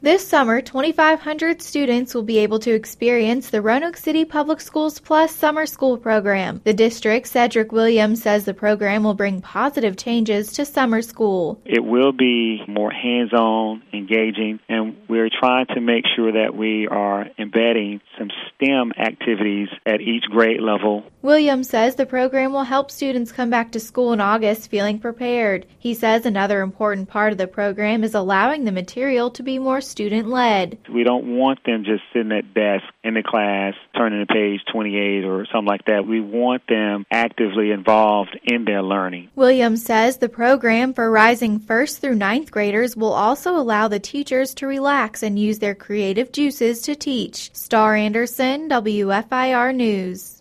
This summer, 2,500 students will be able to experience the Roanoke City Public Schools Plus summer school program. The district, Cedric Williams, says the program will bring positive changes to summer school. It will be more hands-on, engaging, and we're trying to make sure that we are embedding some STEM activities at each grade level. Williams says the program will help students come back to school in August feeling prepared. He says another important part of the program is allowing the material to be more student-led. We don't want them just sitting at desk in the class, turning to page 28 or something like that. We want them actively involved in their learning. Williams says the program for rising 1st through 9th graders will also allow the teachers to relax and use their creative juices to teach. Star Anderson, WFIR News.